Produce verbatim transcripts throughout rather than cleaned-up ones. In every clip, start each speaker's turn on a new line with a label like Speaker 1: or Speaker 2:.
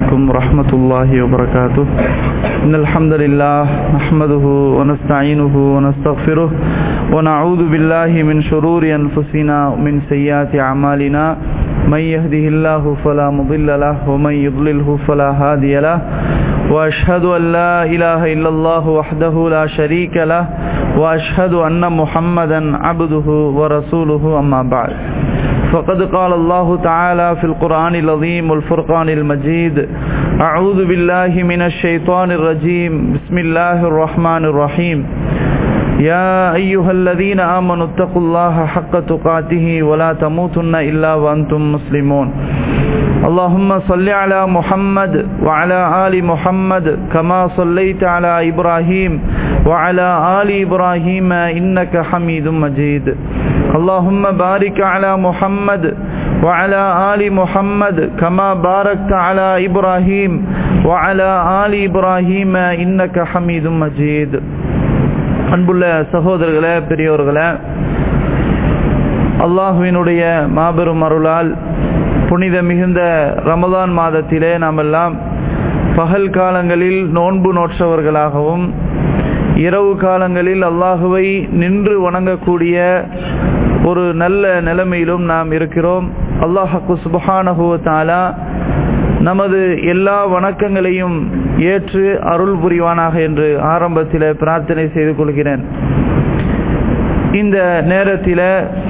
Speaker 1: عليكم ورحمة الله وبركاته. إن الحمد لله نحمده ونستعينه ونستغفره ونعوذ بالله من شرور أنفسنا ومن سيئات أعمالنا. من يهده الله فلا مضل له ومن يضلله فلا هادي له. وأشهد أن لا إله إلا الله وحده لا شريك له وأشهد أن محمدا عبده ورسوله. أما بعد، فقد قال الله تعالى في القرآن العظيم والفرقان المجيد: أعوذ بالله من الشيطان الرجيم، بسم الله الرحمن الرحيم. يا أيها الذين آمنوا اتقوا الله حق تقاته ولا تموتن إلا وأنتم مسلمون. اللهم صل على محمد وعلى آل محمد كما صليت على إبراهيم وعلى آل إبراهيم إنك حميد مجيد. اللهم بارك على محمد وعلى آل محمد كما باركت على إبراهيم وعلى آل إبراهيم إنك حميد مجيد. அன்புள்ள சகோதரர்களே, பெரியோர்களே, அல்லாஹ்வினுடைய மாபெரும் அருளால் புனித மிகுந்த ரமதான் மாதத்திலே நாம் எல்லாம் பகல் காலங்களில் நோன்பு நோற்றவர்களாகவும் இரவு காலங்களில் அல்லாஹுவை நின்று வணங்கக்கூடிய ஒரு நல்ல நிலைமையிலும் நாம் இருக்கிறோம். அல்லாஹ் சுப்ஹானஹு வ தஆலா நமது எல்லா வணக்கங்களையும் ஏற்று அருள் புரிவானாக என்று ஆரம்பத்தில் பிரார்த்தனை செய்து கொள்கிறேன். இந்த நேரத்தில்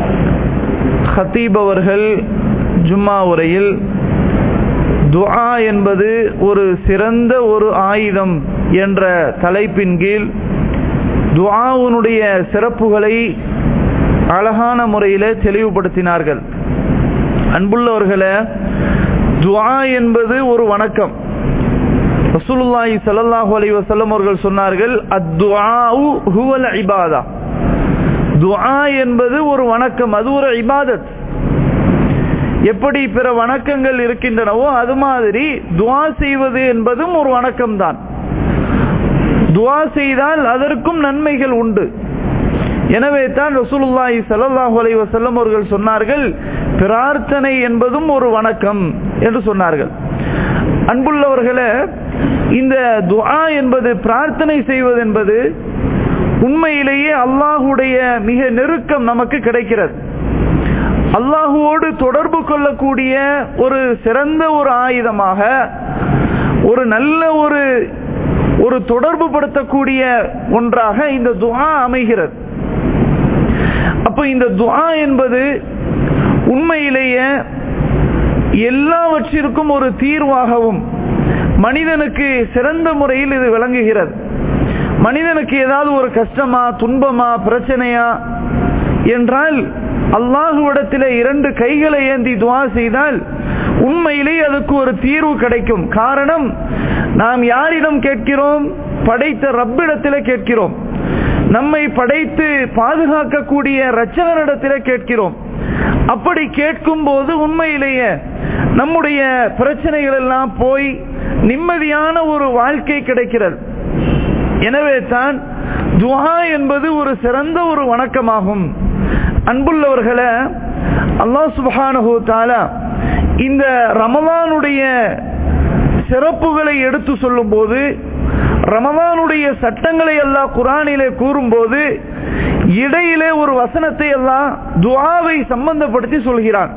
Speaker 1: ஹத்தீப் அவர்கள் ஜும்மா உரையில் துஆ என்பது ஒரு சிறந்த ஒரு ஆயுதம் என்ற தலைப்பின் கீழ் துஆவுனுடைய சிறப்புகளை அழகான முறையில் தெளிவுபடுத்தினார்கள். அன்புள்ளவர்களே, துஆ என்பது ஒரு வணக்கம். ரசூலுல்லாஹி ஸல்லல்லாஹு அலைஹி வஸல்லம் அவர்கள் சொன்னார்கள், அத்துஆஉ ஹுவல் இபாதா. துஆ என்பது ஒரு வணக்கம், அது ஒரு இபாதத். எப்படி பிற வணக்கங்கள் இருக்கின்றனவோ அது மாதிரி துஆ செய்வது என்பதும் ஒரு வணக்கம் தான். துஆ செய்தால் அதற்கும் நன்மைகள் உண்டு. எனவே தான் ரசூலுல்லாஹி ஸல்லல்லாஹு அலைஹி வஸல்லம் அவர்கள் சொன்னார்கள், பிரார்த்தனை என்பதும் ஒரு வணக்கம் என்று சொன்னார்கள். அன்புள்ளவர்களே, இந்த துஆ என்பது, பிரார்த்தனை செய்வது என்பது உண்மையிலேயே அல்லாஹ்வுடைய மிக நெருக்கம் நமக்கு கிடைக்கிறது. அல்லாஹ்வோடு தொடர்பு கொள்ளக்கூடிய ஒரு சிறந்த ஒரு ஆயுதமாக, ஒரு நல்ல ஒரு ஒரு தொடர்பு படுத்தக்கூடிய ஒன்றாக இந்த துஆ அமைகிறது. அப்ப இந்த துஆ என்பது உண்மையிலேயே எல்லாவற்றிற்கும் ஒரு தீர்வாகவும் மனிதனுக்கு சிறந்த முறையில் இது விளங்குகிறது. மனிதனுக்கு ஏதாவது ஒரு கஷ்டமா, துன்பமா, பிரச்சனையா என்றால் அல்லாஹ்விடத்தில் இரண்டு கைகளை ஏந்தி துஆ செய்தால் உண்மையிலேயே அதுக்கு ஒரு தீர்வு கிடைக்கும். காரணம், நாம் யாரிடம் கேட்கிறோம்? படைத்த ரப்பிடத்தில் கேட்கிறோம். நம்மை படைத்து பாதுகாக்கக்கூடிய இரட்சகரிடத்தில் கேட்கிறோம். அப்படி கேட்கும் போது உண்மையிலேயே நம்முடைய பிரச்சனைகள் எல்லாம் போய் நிம்மதியான ஒரு வாழ்க்கை கிடைக்கிறது. எனவே தான் துஆ என்பது ஒரு சிறந்த ஒரு வணக்கமாகும். அன்புள்ளவர்களே, அல்லாஹ் சுப்ஹானஹு வ தஆலா இந்த ரமலானுடைய சிறப்புகளை எடுத்து சொல்லும் போது, ரமலானுடைய சட்டங்களை அல்லாஹ் குர்ஆனிலே கூறும்போது இடையிலே ஒரு வசனத்தை அல்லாஹ் துஆவை சம்பந்தப்படுத்தி சொல்கிறான்.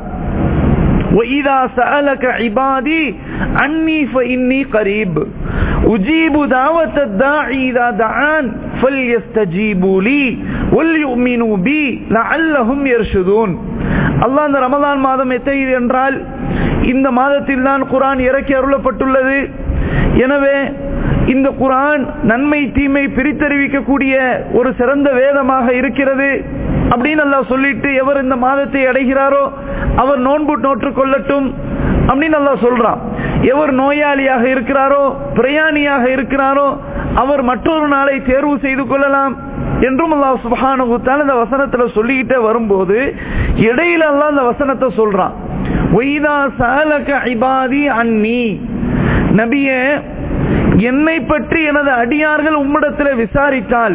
Speaker 1: وَإِذَا سَأَلَكَ عِبَادِي عَنِّي فَإِنِّي قَرِيبٌ أُجِيبُ دَعْوَةَ الدَّاعِ إِذَا دَعَانِ فَلْيَسْتَجِيبُوا لِي وَلْيُؤْمِنُوا بِي لَعَلَّهُمْ يَرْشُدُونَ. அல்லாஹ் இந்த ரமலான் மாதம் எத்தகையது என்றால், இந்த மாதத்தில் தான் குர்ஆன் இறக்கி அருளப்பட்டுள்ளது. எனவே இந்த குர்ஆன் நன்மை தீமை பிரித்தறிவிக்கக்கூடிய ஒரு சிறந்த வேதமாக இருக்கிறது அப்படின்னு அல்லாஹ் சொல்லிட்டு, எவர் இந்த மாதத்தை அடைகிறாரோ அவர் நோன்பு நோற்று கொள்ளட்டும் அப்படின்னு அல்லாஹ் சொல்றான். எவர் நோயாளியாக இருக்கிறாரோ, பிரயாணியாக இருக்கிறாரோ அவர் மற்றொரு நாளை தேர்வு செய்து கொள்ளலாம் என்றும் அல்லாஹ் சுப்ஹானஹு வ தஆலா இந்த வசனத்துல சொல்லிக்கிட்டே வரும்போது இடையில அல்லாஹ் இந்த வசனத்தை சொல்றான். وَإِذَا سَأَلَكَ عِبَادِي عَنِّي. நபியே, என்னை பற்றி எனது அடியார்கள் உம்மிடத்தில் விசாரித்தால்,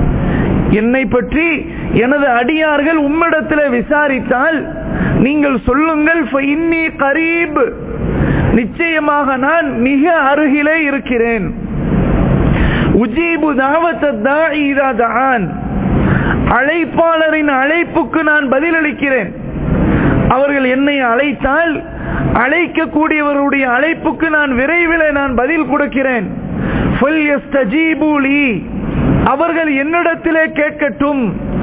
Speaker 1: என்னை பற்றி எனது அடியார்கள் உம்மிடத்தில் விசாரித்தால் நீங்கள் சொல்லுங்கள், ஃபஇன்னி கரீப், நிச்சயமாக நான் மிக அருகிலே இருக்கிறேன். உஜீபு தாவத்த தாஇ இதா தஆன், அழைப்பாளரின் அழைப்புக்கு நான் பதிலளிக்கிறேன். அவர்கள் என்னை அழைத்தால் அழைக்கக்கூடியவருடைய அழைப்புக்கு நான் விரைவில் நான் பதில் கொடுக்கிறேன். அவர்கள் என்னிடத்திலே கேட்கட்டும்,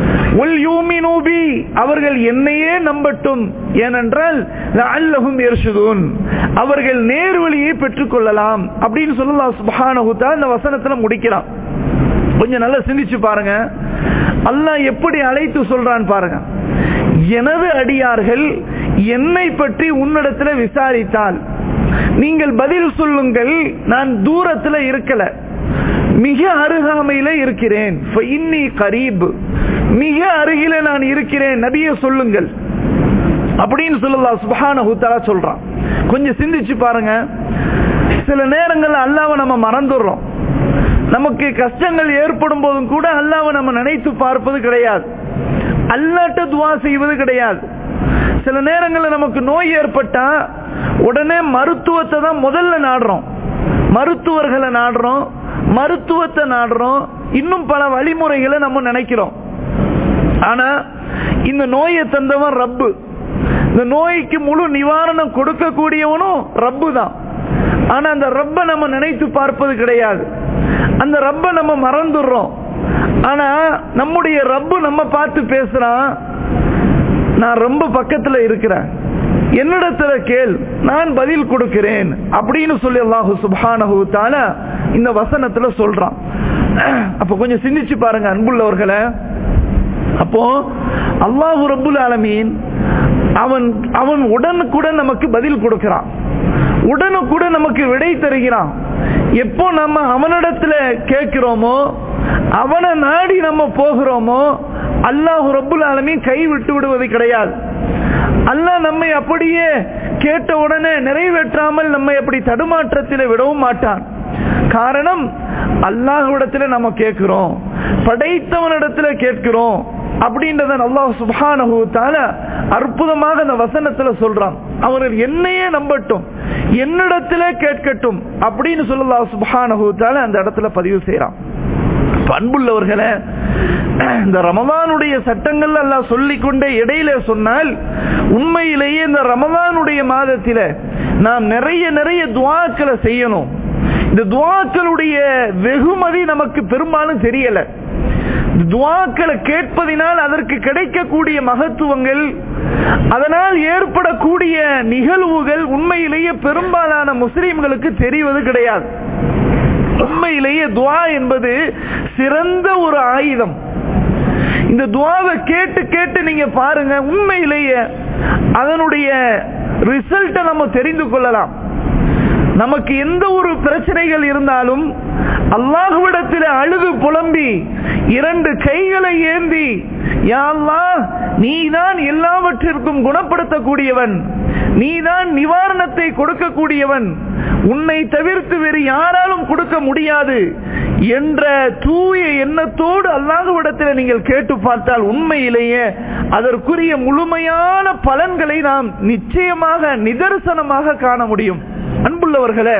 Speaker 1: அவர்கள் என்னையே நம்பட்டும். ஏனென்றால் அவர்கள் நேர்வழியை பெற்றுக் கொள்ளலாம் அப்படின்னு சொல்லி அல்லாஹ் சுப்ஹானஹு வ தஆலா இந்த வசனத்துல முடிக்கிறான். கொஞ்சம் நல்லா சிந்திச்சு பாருங்க, அல்லாஹ் எப்படி அழைத்து சொல்றான் பாருங்க. எனது அடியார்கள் என்னை பற்றி உன்னிடத்தில் விசாரித்தால் நீங்கள் பதில் சொல்லுங்கள், நான் தூரத்தில் இருக்கல, மிக அருகாமையில இருக்கிறேன். மிக அருகில நான் இருக்கிறேன், நபியே சொல்லுங்கள் அப்படின்னு சொல்லலாம் சுப்ஹானஹு வ தஆலா சொல்றான். கொஞ்சம் சிந்திச்சு பாருங்க. சில நேரங்கள் அல்லாஹ்வை நம்ம மறந்துடுறோம். நமக்கு கஷ்டங்கள் ஏற்படும் போதும் கூட அல்லாஹ்வை நம்ம நினைத்து பார்ப்பது கிடையாது, அல்லாஹ்ட்ட துஆ செய்வது கிடையாது. சில நேரங்களில் நமக்கு நோய் ஏற்பட்டா உடனே மருத்துவத்தை தான் முதல்ல நாடுறோம், மருத்துவர்களை நாடுறோம், மருத்துவத்தை நாடுறோம், இன்னும் பல வழிமுறைகளை நம்ம நினைக்கிறோம். ஆனா இந்த நோயை தந்தவன் ரப்பு, இந்த நோய்க்கு முழு நிவாரணம் கொடுக்கக்கூடியவனும் ரப்பு தான். ஆனா அந்த ரப்பை நம்ம நினைத்து பார்ப்பது கிடையாது, அந்த ரப்பை நம்ம மறந்துடுறோம். ஆனா நம்முடைய ரப்பு நம்ம பார்த்து பேசுறான், நான் ரொம்ப பக்கத்துல இருக்கிறேன், என்னிடத்துல கேள், நான் பதில் கொடுக்கிறேன் அப்படின்னு சொல்லி அல்லாஹ் சுப்ஹானஹு வ தஆலா இந்த வசனத்துல சொல்றான். அப்ப கொஞ்சம் சிந்திச்சு பாருங்க அன்புள்ளவர்களே. அப்போ அல்லாஹ் ரப்புல் ஆலமீன் அவன் அவன் உடனுக்குடன் நமக்கு பதில் கொடுக்கிறான், உடனுக்குடன் நமக்கு விடை தருகிறான். எப்போ நம்ம அவனிடத்துல கேட்கிறோமோ, அவனை நாடி நம்ம போகிறோமோ, அல்லாஹ் ரப்புல் ஆலமீன் கை விட்டு விடுவது கிடையாது. அல்லாஹ் நம்மை அப்படியே கேட்ட உடனே நிறைவேற்றாமல் நம்மை அப்படி தடுமாற்றத்தில் விடவும் மாட்டான். காரணம், அல்லாஹ்விடத்துல நம்ம கேட்கிறோம், படைத்தவனிடத்துல கேட்கிறோம் அப்படின்றத அல்லாஹ் சுப்ஹானஹு வ தஆலா அற்புதமாக அந்த வசனத்துல சொல்றான். அவர்கள் என்னையே நம்பட்டும், என்னிடத்துல கேட்கட்டும் அப்படின்னு சொல்லி அல்லாஹ் சுப்ஹானஹு வ தஆலா அந்த இடத்துல பதிவு செய்யறான். அன்புள்ளவர்களே, இந்த ரமலானுடைய சட்டங்கள் அல்லாஹ் சொல்லிக்கொண்டே இடையில சொன்னால், உண்மையிலேயே இந்த ரமலானுடைய மாதத்தில நாம் நிறைய நிறைய துஆக்களை செய்யணும். இந்த துஆக்களுடைய வெகுமதி நமக்கு பெரும்பாலும் தெரியல. துஆக்களை கேட்பதினால் அதற்கு கிடைக்கக்கூடிய மகத்துவங்கள், அதனால் ஏற்படக்கூடிய நிகழ்வுகள் உண்மையிலேயே பெரும்பாலான முஸ்லிம்களுக்கு தெரிவது கிடையாது. உண்மையிலேயே துஆ என்பது சிறந்த ஒரு ஆயுதம். இந்த துஆவை கேட்டு கேட்டு நீங்க பாருங்க, உண்மையிலேயே அதனுடைய ரிசல்ட்டை நம்ம தெரிந்து கொள்ளலாம். நமக்கு எந்த ஒரு பிரச்சனைகள் இருந்தாலும் அல்லாஹ்விடத்தில் அழுது புலம்பி இரண்டு கைகளை ஏந்தி, யா அல்லாஹ், நீதான் எல்லாவற்றிற்கும் குணப்படுத்தக்கூடியவன், நீதான் நிவாரணத்தை கொடுக்கக்கூடியவன், உன்னை தவிர்த்து வேறு யாராலும் கொடுக்க முடியாது என்ற தூய எண்ணத்தோடு அல்லாஹ்விடத்தில் நீங்கள் கேட்டு பார்த்தால் உண்மையிலேயே அதற்குரிய முழுமையான பலன்களை நாம் நிச்சயமாக நிதர்சனமாக காண முடியும். அன்புள்ளவர்களே,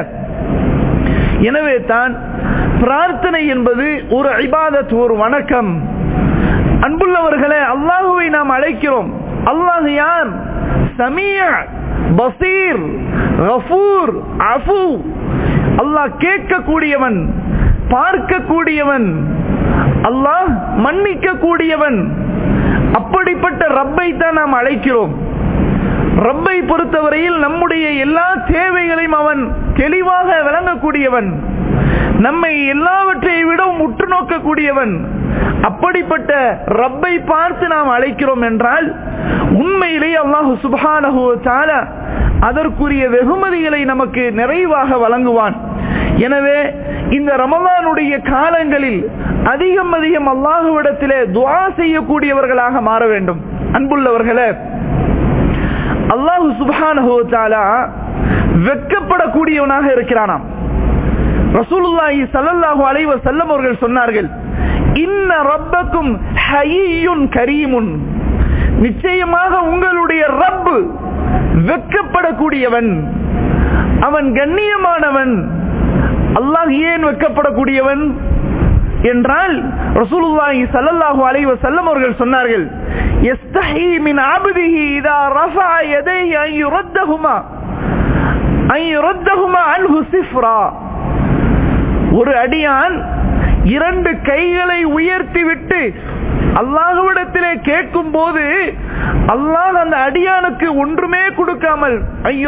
Speaker 1: எனவே தான் பிரார்த்தனை என்பது ஒரு இபாதத், ஒரு வணக்கம். அன்புள்ளவர்களே, அல்லாஹுவை நாம் அழைக்கிறோம். அல்லாஹ் யார்? சமீஅ, பசீர், கஃபூர், அஃபு. அல்லாஹ் கேட்கக்கூடியவன், பார்க்கக்கூடியவன், அல்லாஹ் மன்னிக்க கூடியவன். அப்படிப்பட்ட ரப்பை தான் நாம் அழைக்கிறோம். ரப்பை பொறுத்தவரையில் நம்முடைய எல்லா தேவைகளையும் அவன் தெளிவாக விளங்கக்கூடியவன், நம்மை எல்லாவற்றை விடவும் உற்று நோக்கக்கூடியவன். அப்படிப்பட்ட ரப்பை பார்த்து நாம் அழைக்கிறோம் என்றால் உண்மையிலேயே அல்லாஹ் சுப்ஹானஹு வ தஆலா அதற்குரிய வெகுமதிகளை நமக்கு நிறைவாக வழங்குவான். எனவே இந்த ரமலானுடைய காலங்களில் அதிகம் அதிகம் அல்லாஹ்விடத்திலே துஆ செய்யக்கூடியவர்களாக மாற வேண்டும். அன்புள்ளவர்களே, அல்லாஹ் சுப்ஹானஹு வ தஆலா வெட்கப்படக்கூடியவனாக இருக்கிறானாம். ரசூலுல்லாஹி ஸல்லல்லாஹு அலைஹி வஸல்லம் அவர்கள் சொன்னார்கள், இன்ன ரப்பக்கும் ஹய்யுன் கரீமுன், நிச்சயமாக உங்களுடைய ரப்பு வெட்கப்படக்கூடியவன். அவன் கண்ணியமானவன். அல்லாஹ் ஏன் வெட்கப்படக்கூடியவன் என்றால் ரசூலுல்லாஹி ஸல்லல்லாஹு அலைஹி வஸல்லம் அவர்கள் சொன்னார்கள், யஸ்தஹி மின் அப்திஹி இதா ரஃபஅ யதைஹி அன் யுரத்தஹுமா அன் யுரத்தஹுமா அன்ஹு சிஃப்ரா. ஒரு அடியான் இரண்டு கைகளை உயர்த்தி விட்டு அல்லாஹ்விடத்திலே கேட்கும் போது அல்லாஹ் அந்த அடியானுக்கு ஒன்றுமே கொடுக்காமல்,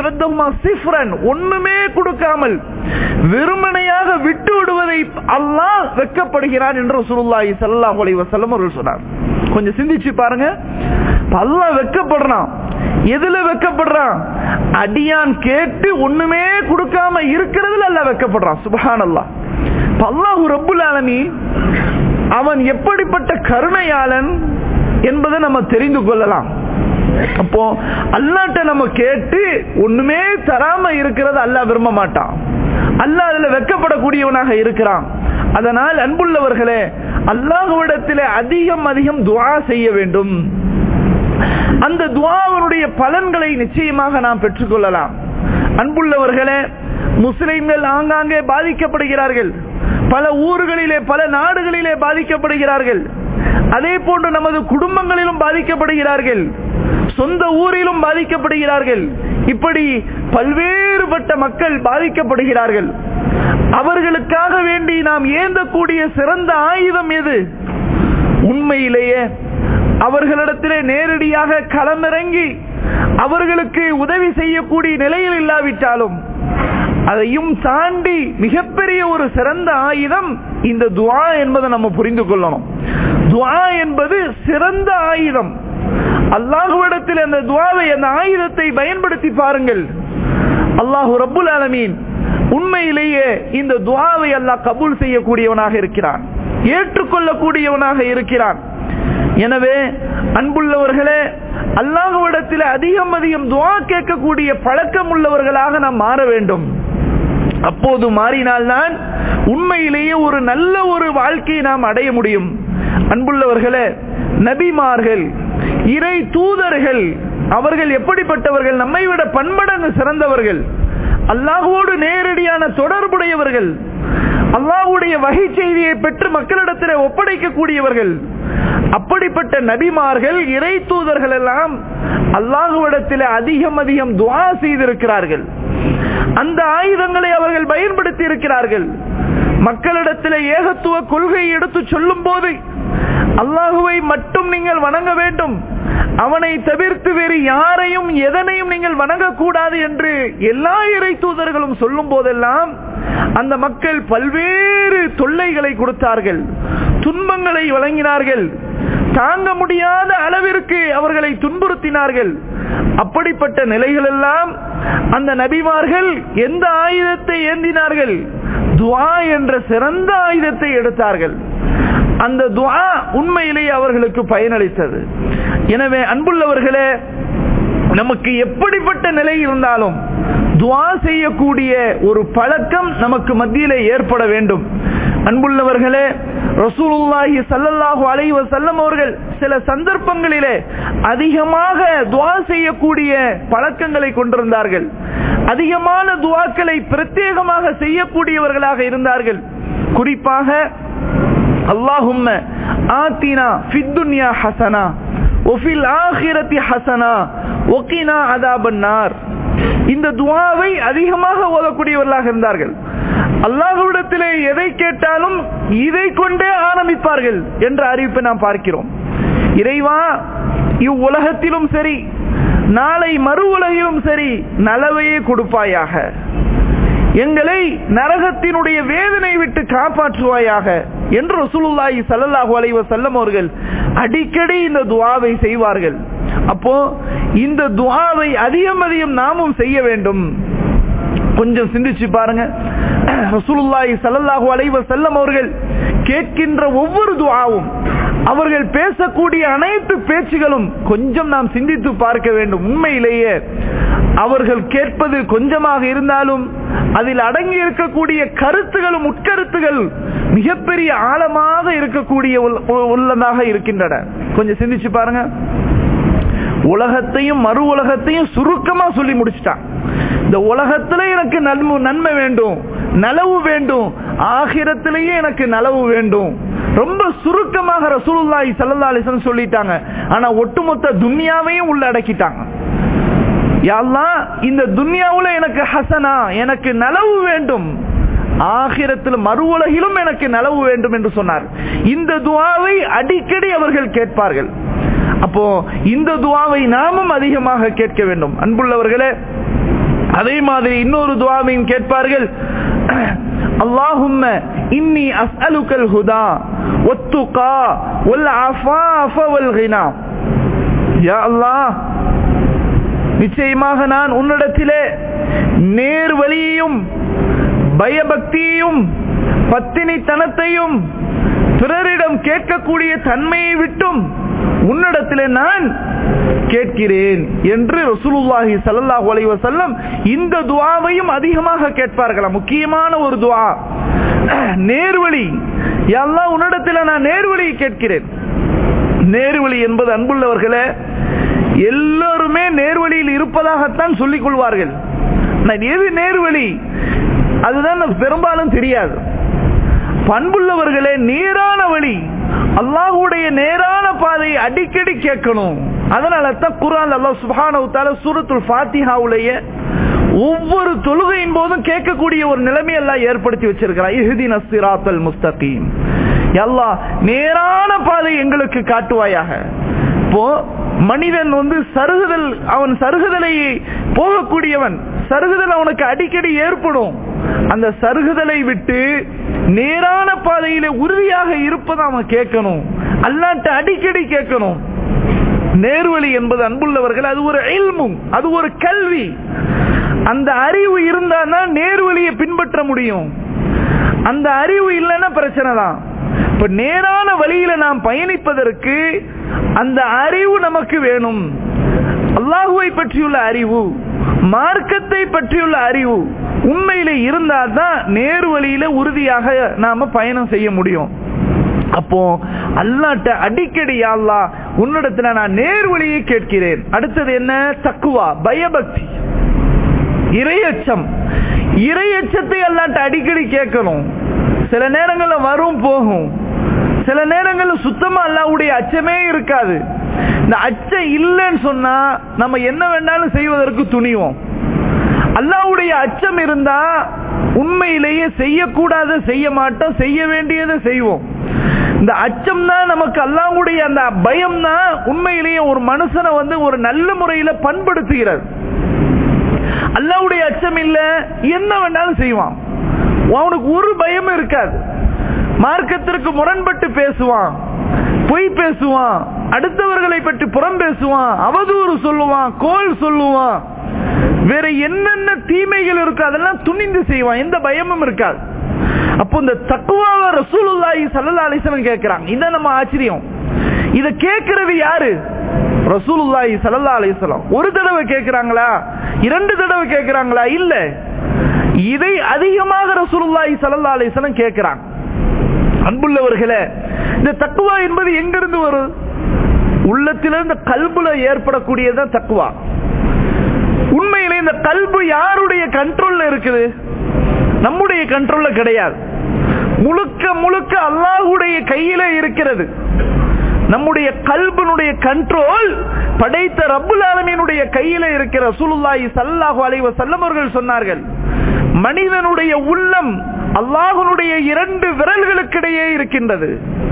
Speaker 1: ஒண்ணுமே கொடுக்காமல் வெறுமனையாக விட்டு விடுவதை அல்லாஹ் வெட்கப்படுகிறான் என்று ரசூலுல்லாஹி ஸல்லல்லாஹு அலைஹி வஸல்லம் அவர்கள் சொன்னார். கொஞ்சம் சிந்திச்சு பாருங்க. அல்லாஹ் வெட்கப்படுறான். எதுல வெட்கப்படுறான்? அடியான் கேட்டு ஒண்ணுமே கொடுக்காம இருக்கிறதுல அல்லாஹ் வெட்கப்படுறான். சுப்ஹானல்லாஹ். அல்லாஹ் ரப்புல் ஆலமீன் அவன் எப்படிப்பட்ட கருணையாளன் என்பதை நம்ம தெரிந்து கொள்ளலாம். அப்போ அல்லாஹ்ட்ட நம்ம கேட்டு ஒண்ணுமே தராம இருக்கிறது அல்லாஹ் விரும்ப மாட்டான். அல்லாஹ் அதுல வெட்கப்படக்கூடியவனாக இருக்கிறான். அதனால் அன்புள்ளவர்களே, அல்லாஹ்விடத்திலே அதிகம் அதிகம் துஆ செய்ய வேண்டும். அந்த துஆவினுடைய பலன்களை நிச்சயமாக நாம் பெற்றுக்கொள்ளலாம். அன்புள்ளவர்களே, முஸ்லிம்கள் ஆங்காங்கே பாதிக்கப்படுகிறார்கள். பல ஊர்களிலே பல நாடுகளிலே பாதிக்கப்படுகிறார்கள். அதே போன்று நமது குடும்பங்களிலும் பாதிக்கப்படுகிறார்கள். சொந்த ஊரிலும் பாதிக்கப்படுகிறார்கள். இப்படி பல்வேறுபட்ட மக்கள் பாதிக்கப்படுகிறார்கள். அவர்களுக்காக வேண்டி நாம் ஏந்தக்கூடிய சிறந்த ஆயுதம் எது? உண்மையிலேயே அவர்களிடத்திலே நேரடியாக களமிறங்கி அவர்களுக்கு உதவி செய்யக்கூடிய நிலையில் இல்லாவிட்டாலும் அதையும் தாண்டி மிகப்பெரிய ஒரு சிறந்த ஆயுதம் இந்த துஆ என்பதை நம்ம புரிந்து கொள்ளணும். துஆ என்பது சிறந்த ஆயுதம். அல்லாஹ்விடத்தில் அந்த துஆவை, அந்த ஆயுதத்தை பயன்படுத்தி பாருங்கள். அல்லாஹ் ரப்புல் ஆலமீன் உண்மையிலேயே இந்த துஆவை அல்லாஹ் கபூல் செய்யக்கூடியவனாக இருக்கிறான், ஏற்றுக்கொள்ளக்கூடியவனாக இருக்கிறான். எனவே அன்புள்ளவர்களே, அல்லாஹ்விடத்தில் அதிகம் அதிகம் துஆ கேட்கக்கூடிய பழக்கம் உள்ளவர்களாக நாம் மாற வேண்டும். அப்போது மாறினால்தான் உண்மையிலேயே ஒரு நல்ல ஒரு வாழ்க்கையை நாம் அடைய முடியும். அன்புள்ளவர்களே, நபிமார்கள், இறை தூதர்கள், அவர்கள் எப்படிப்பட்டவர்கள்? நம்மை விட பன்மடங்கு சிறந்தவர்கள், அல்லாஹ்வோடு நேரடியான தொடர்புடையவர்கள், அல்லாஹ்வுடைய வஹி செய்தியை பெற்று மக்களிடத்தில் ஒப்படைக்கக்கூடியவர்கள். அப்படிப்பட்ட நபிமார்கள், இறை தூதர்கள் எல்லாம் அல்லாஹ்விடத்தில் அதிகம் அதிகம் துஆ செய்திருக்கிறார்கள். அந்த ஆயுதங்களை அவர்கள் பயன்படுத்தி இருக்கிறார்கள். மக்களிடத்தில் ஏகத்துவ கொள்கையை எடுத்து சொல்லும் போது அல்லாஹுவை மட்டும் நீங்கள் வணங்க வேண்டும், அவனை தவிர்த்து வேறு யாரையும் எதனையும் நீங்கள் வணங்கக்கூடாது என்று எல்லா இறை தூதர்களும் சொல்லும் போதெல்லாம் அந்த மக்கள் பல்வேறு தொல்லைகளை கொடுத்தார்கள், துன்பங்களை வழங்கினார்கள், தாங்க முடியாத அளவிற்கு அவர்களை துன்புறுத்தினார்கள். அப்படிப்பட்ட நிலைகள் எல்லாம் அந்த நபிமார்கள் எந்த ஆயுதத்தை ஏந்தினார்கள்? துஆ என்ற சிறந்த ஆயுதத்தை எடுத்தார்கள். அந்த துஆ உண்மையிலேயே அவர்களுக்கு பயனளித்தது. எனவே அன்புள்ளவர்களே, நமக்கு எப்படிப்பட்ட நிலை இருந்தாலும் துஆ செய்யக்கூடிய ஒரு பழக்கம் நமக்கு மத்தியிலே ஏற்பட வேண்டும். அன்புள்ளவர்களே, ரசூலுல்லாஹி ஸல்லல்லாஹு அலைஹி வஸல்லம் அவர்கள் சில சந்தர்ப்பங்களிலே அதிகமாக துஆ செய்யக்கூடிய பழக்கங்களை கொண்டிருந்தார்கள். அதிகமான துஆக்களை பிரத்யேகமாக செய்யக்கூடியவர்களாக இருந்தார்கள். குறிப்பாக அல்லாஹும்ம ஆத்தினா ஃபித் துன்யா ஹஸனா வஃபில் ஆখিরাতি ஹஸனா வகினா அஸாபன்னார். இந்த துஆவை அதிகமாக ஓதக்கூடியவர்களாக இருந்தார்கள். அல்லாஹ்விடத்திலே எதை கேட்டாலும் இதை கொண்டே ஆரம்பிப்பார்கள் என்ற அறிவிப்பை நாம் பார்க்கிறோம். இறைவா, இவ்வுலகத்திலும் சரி நாளை மறு உலகிலும் சரி நலவையே கொடுப்பாயாக, எங்களை நரகத்தினுடைய வேதனை விட்டு காப்பாற்றுவாயாக என்று ரசூலுல்லாஹி ஸல்லல்லாஹு அலைஹி வஸல்லம் அவர்கள் அடிக்கடி இந்த துஆவை செய்வார்கள். அப்போ இந்த துஆவை அதிகம் அதிகம் நாமும் செய்ய வேண்டும். கொஞ்சம் சிந்திச்சு பாருங்க. ரசூலுல்லாஹி ஸல்லல்லாஹு அலைஹி வஸல்லம் அவர்கள் கேட்கின்ற ஒவ்வொரு துஆவும், அவர்கள் பேசக்கூடிய அனைத்து பேச்சுகளும் கொஞ்சம் நாம் சிந்தித்து பார்க்க வேண்டும். உண்மையிலேயே அவர்கள் கேட்பது கொஞ்சமாக இருந்தாலும் அதில் அடங்கி இருக்கக்கூடிய கருத்துகளும் உட்கருத்துகள் மிகப்பெரிய ஆழமாக இருக்கக்கூடிய உள்ளதாக இருக்கின்றன. கொஞ்சம் சிந்திச்சு பாருங்க. உலகத்தையும் மறு உலகத்தையும் சுருக்கமா சொல்லி முடிச்சிட்டான். இந்த உலகத்திலே எனக்கு நன்மை வேண்டும், நலவு வேண்டும், ஆகிரத்திலேயே எனக்கு நலவு வேண்டும். ரொம்ப சுருக்கமாக ரசூலுல்லாஹி ஸல்லல்லாஹு அலைஹி வஸல்லம் சொல்லிட்டாங்க. ஆனா ஒட்டுமொத்த துன்யாவையும் உள்ள அடக்கிட்டாங்க. யா அல்லாஹ், இந்த துன்யாவுல எனக்கு ஹசனா, எனக்கு நலவு வேண்டும், ஆகிரத்தில் மறு உலகிலும் எனக்கு நலவு வேண்டும் என்று சொன்னார். இந்த துஆவை அடிக்கடி அவர்கள் கேட்பார்கள். அப்போ இந்த துஆவை நாமும் அதிகமாக கேட்க வேண்டும். அன்புள்ளவர்களே, அதே மாதிரி இன்னொரு துஆவையும் கேட்பார்கள். அல்லாஹும்ம இன்னி அஸ்அலுக்கல் ஹுதா வத்துகா வல் அஃபாஃப வல் கினா. யா அல்லாஹ், நிச்சயமாக நான் உன்னிடத்திலே நேர் வழியையும் பயபக்தியையும் பத்தினித்தனத்தையும் பிறரிடம் கேட்கக்கூடிய தன்மையை விட்டும் உன்னிடத்திலே நான் கேட்கிறேன் என்று ரசூலுல்லாஹி ஸல்லல்லாஹு அலைஹி வஸல்லம் இந்த துஆவையும் அதிகமாக கேட்பார்களாம். முக்கியமான ஒரு துஆ, நேர்வழி. யா அல்லாஹ், உன்னிடத்திலே நான் நேர்வழியை கேட்கிறேன். நேர்வழி என்பது அன்புள்ளவர்களே, எல்லாருமே நேர்வழியில் இருப்பதாகத்தான் சொல்லிக் கொள்வார்கள். எது நேர்வழி அதுதான் பெரும்பாலும் தெரியாது. பண்புள்ளவர்களே, நேரான வழி, அல்லாஹ்வுடைய நேரான பாதையை அடிக்கடி கேட்கணும். அதனால தான் குர்ஆன் அல்லாஹ் சுப்ஹானஹு வ தஆலா சூரத்துல் ஃபாத்திஹாவுடைய ஒவ்வொரு தொழுகையின் போதும் கேட்கக்கூடிய ஒரு நிலைமை எல்லாம் ஏற்படுத்தி வச்சிருக்கிறார். இஹ்தினஸ் ஸிராத்தல் முஸ்தகீம். யா அல்லாஹ், நேரான பாதை எங்களுக்கு காட்டுவாயாக. இப்போ மனிதன் வந்து சருகுதல், அவன் சருகுதலை போகக்கூடியவன், சருகுதல் அவனுக்கு அடிக்கடி ஏற்படும். அந்த சருகுதலை விட்டு நேரான பாதையில உறுதியாக இருப்பதை அவன் கேட்கணும், அல்லாஹ்ட்ட அடிக்கடி கேட்கணும். நேர்வழி என்பது அன்புள்ளவர்கள் அது ஒரு இல்மும், அது ஒரு கல்வி. அந்த அறிவு இருந்தாதான் நேர்வழியை பின்பற்ற முடியும். அந்த அறிவு இல்லைன்னா பிரச்சனை தான். இப்ப நேரான வழியில நாம் பயணிப்பதற்கு அந்த அறிவு நமக்கு வேணும். அல்லாஹுவை பற்றியுள்ள அறிவு, மார்க்கத்தை பற்றியுள்ள அறிவு உண்மையிலே இருந்தால்தான் நேர் வழியில உறுதியாக நாம பயணம் செய்ய முடியும். அப்போ அல்லாஹ்ட்ட அடிக்கடி யா அல்லாஹ், உன்னிடத்துல நான் நேர் வழியை கேட்கிறேன். அடுத்தது என்ன? தக்குவா, பயபக்தி, இறையச்சம். இறையச்சத்தை அல்லாஹ்ட்ட அடிக்கடி கேட்கணும். சில நேரங்கள்ல வரும் போகும், சில நேரங்கள்ல சுத்தமா அல்லாஹ்வுடைய அச்சமே இருக்காது. இந்த அச்சம் இல்லைன்னு சொன்னா நம்ம என்ன வேண்டாலும் செய்வதற்கு துணிவோம். அல்லாஹ்வுடைய அச்சம் இருந்தா உண்மையிலேயே செய்யக்கூடாத செய்ய மாட்டோம், செய்ய வேண்டியதை செய்வோம். இந்த அச்சம் தான் நமக்கு, அல்லாஹ்வுடைய அந்த பயம் தான் உண்மையிலேயே ஒரு மனுஷனை வந்து ஒரு நல்ல முறையில பண்படுத்துகிறது. அல்லாஹ்வுடைய அச்சம் இல்ல, என்ன வேண்டாலும் செய்வான், அவனுக்கு ஒரு பயமும் இருக்காது. மார்க்கத்திற்கு முரண்பட்டு பேசுவான், பொய் பேசுவான், அடுத்தவர்களை பற்றி புறம் பேசுவான், அவதூறு சொல்லுவான், கோல் சொல்லுவான், வேற என்னென்ன தீமைகள் இருக்கு அதெல்லாம் துணிந்து செய்வான், எந்த பயமும் இருக்காது. அப்போ இந்த தக்வாவை ரசூலுல்லாஹி ஸல்லல்லாஹு அலைஹி வஸல்லம் கேட்கிறாங்க. இத நம்ம ஆச்சரியம். இத கேட்கிறது யாரு? ரசூலுல்லாஹி ஸல்லல்லாஹு அலைஹி வஸல்லம். ஒரு தடவை கேட்கிறாங்களா, இரண்டு தடவை கேட்கிறாங்களா? இல்ல, இதை அதிகமாக ரசூலுல்லாஹி ஸல்லல்லாஹு அலைஹி வஸல்லம் கேட்கிறாங்க. அன்புள்ளவர்களே, இந்த தக்வா என்பது எங்கிருந்து வரும்? உள்ளத்திலிருந்து கல்புல ஏற்படக்கூடியதான் தக்வா. உண்மையிலே இந்த கல்பு யாருடைய கண்ட்ரோல்ல இருக்குது? நம்முடைய கண்ட்ரோல்ல கிடையாது. முழுக்க முழுக்க அல்லாஹ்வுடைய கையில இருக்கிறது. நம்முடைய கல்பனுடைய கண்ட்ரோல் படைத்த ரப்புல் ஆலமீனுடைய கையில இருக்கிற. ரசூலுல்லாஹி ஸல்லல்லாஹு அலைஹி வஸல்லம் அவர்கள் சொன்னார்கள், மனிதனுடைய உள்ளம் அல்லாஹ்வுடைய இரண்டு விரல்களுக்கிடையே இருக்கின்றது.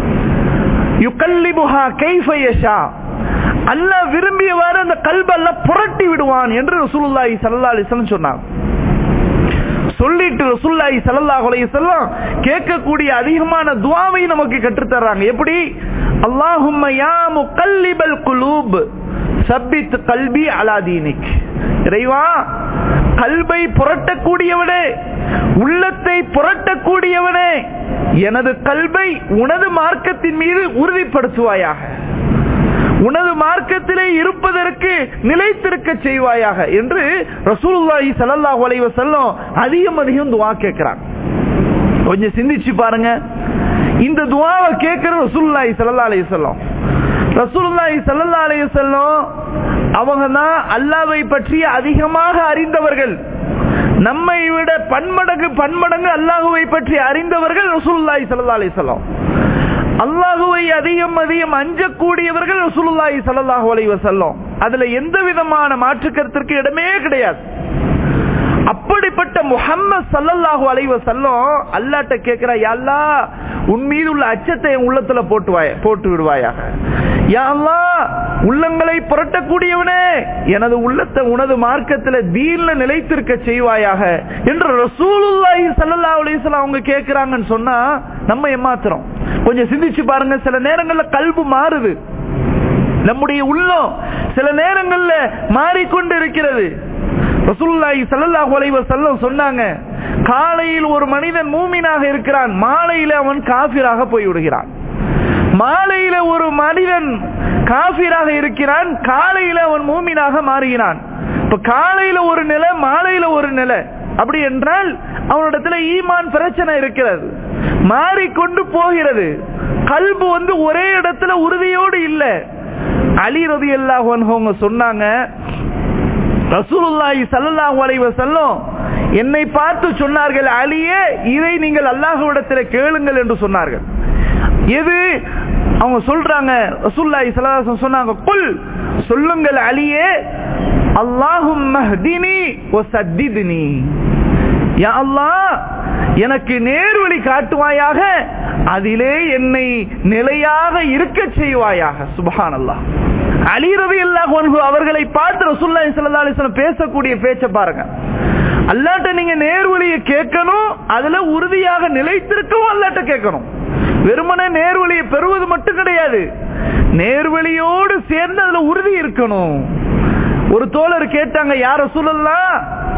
Speaker 1: யுகல்லிபுஹா கைஃப யஷா, அல்லாஹ் விரும்பியவாறு அந்த கல்பை அல்லாஹ் புரட்டி விடுவான் என்று ரசூலுல்லாஹி ஸல்லல்லாஹு அலைஹி வஸல்லம் சொன்னார். சொல்லிட்டு ரசூலுல்லாஹி ஸல்லல்லாஹு அலைஹி வஸல்லம் கேட்கக்கூடிய அதிகமான துஆவை நமக்கு கற்றுத் தர்றாங்க. எப்படி? அல்லாஹும்ம யா முகல்லிபல் குலூப் சப்பித் கல்பி அலா தீனிக். இறைவா, கல்பை புரட்டக்கூடியவனே, உள்ளத்தை புரட்டக்கூடியவனே, எனது கல்பை உனது மார்க்கத்தின் மீது உறுதிப்படுத்துவாயாக, உனது மார்க்கத்திலே இருப்பதற்கு நிலைத்திருக்க செய்வாயாக என்று ரசூலுல்லாஹி ஸல்லல்லாஹு அலைஹி வஸல்லம் அதிகம் அதிகம் துஆ கேட்கிறாங்க. கொஞ்சம் சிந்திச்சு பாருங்க, இந்த துஆவை கேட்கிற ரசூலுல்லாஹி ஸல்லல்லாஹு அலைஹி வஸல்லம். ரசூலுல்லாஹி ஸல்லல்லாஹு அலைஹி வஸல்லம் அவங்க தான் அல்லாஹ்வை பற்றி அதிகமாக அறிந்தவர்கள். நம்மை விட பன்மடங்கு பன்மடங்கு அல்லாஹ்வை பற்றி அறிந்தவர்கள் ரசூலுல்லாஹி ஸல்லல்லாஹு அலைஹி வஸல்லம். அல்லாஹ்வை அதிகம் அதிகம் அஞ்சக்கூடியவர்கள் ரசூலுல்லாஹி ஸல்லல்லாஹு அலைஹி வஸல்லம். அதுல எந்த விதமான மாற்று கருத்திற்கு இடமே கிடையாது. அப்படிப்பட்ட முஹம்மது ஸல்லல்லாஹு அலைஹி வஸல்லம் அல்லாஹ்ட்ட கேக்குறா, யா அல்லாஹ் உன் மீது உள்ள அச்சத்தை என் உள்ளத்துல போட்டு போட்டு விடுவாயாக. யா அல்லாஹ் உள்ளங்களை புரட்டக்கூடியவனே, எனது உள்ளத்தை உனது மார்க்கத்துல தீன்ல நிலைத்திருக்க செய்வாயாக என்று ரசூலுல்லாஹி ஸல்லல்லாஹு அலைஹி வஸல்லம் அவங்க கேக்குறாங்கன்னு சொன்னா நம்ம ஏமாத்துறோம். கொஞ்சம் சிந்திச்சு பாருங்க. சில நேரங்கள்ல கல்பு மாறுது, நம்முடைய உள்ளம் சில நேரங்கள்ல மாறிக்கொண்டு இருக்கிறது. ரசூலுல்லாஹி ஸல்லல்லாஹு அலைஹி வஸல்லம் சொன்னாங்க, காலையில் ஒரு மனிதன் மூமினாக இருக்கிறான், மாலையில அவன் காஃபிராக போய் விடுகிறான். மாலையில ஒரு மனிதன் காஃபிராக இருக்கிறான், காலையில அவன் மூமினாக மாறுகிறான். இப்ப காலையில ஒரு நிலை, மாலையில ஒரு நிலை. அப்படி என்றால் அவனிடத்துல ஈமான் பிரச்சனை இருக்கிறது, மாறிக்கொண்டு போகிறது. கல்பு வந்து ஒரே இடத்துல உறுதியோடு இல்ல. அலி ரலியல்லாஹு அன்ஹு சொன்னாங்க, ரசூலுல்லாஹி ஸல்லல்லாஹு அலைஹி வஸல்லம் என்னை பார்த்து சொன்னார்கள், அலியே இதை நீங்கள் அல்லாஹ்விடத்தில் கேளுங்கள் என்று சொன்னார்கள். எது அவங்க சொல்றாங்க? ரசூலுல்லாஹி ஸல்லல்லாஹு அலைஹி வஸல்லம் சொன்னாங்க, குல் சொல்லுங்கள் அலியே, அல்லாஹும்ம ஹ்தினி வஸத்தித்னி, யா அல்லாஹ் எனக்கு நேர்வழி காட்டுவாயாக, அதிலே என்னை நிலையாக இருக்க செய்வாயாக. சுப்ஹானல்லாஹ். அலி ரலியல்லாஹு அன்ஹு அவர்களை பார்த்து ரசூலுல்லாஹி ஸல்லல்லாஹு அலைஹி வஸல்லம் பேசக்கூடிய பேச்சை பாருங்க. அல்லாஹ்ட்ட நீங்க நேர்வழியை கேட்கணும், அதுல உறுதியாக நிலைத்திருக்கவும் அல்லாஹ்ட்ட கேட்கணும். வெறுமனே நேர்வழியை பெறுவது மட்டும் கிடையாது, நேர்வழியோடு சேர்ந்து அதுல உறுதி இருக்கணும். ஒரு தோழர் கேட்டாங்க, யா ரசூலல்லாஹ்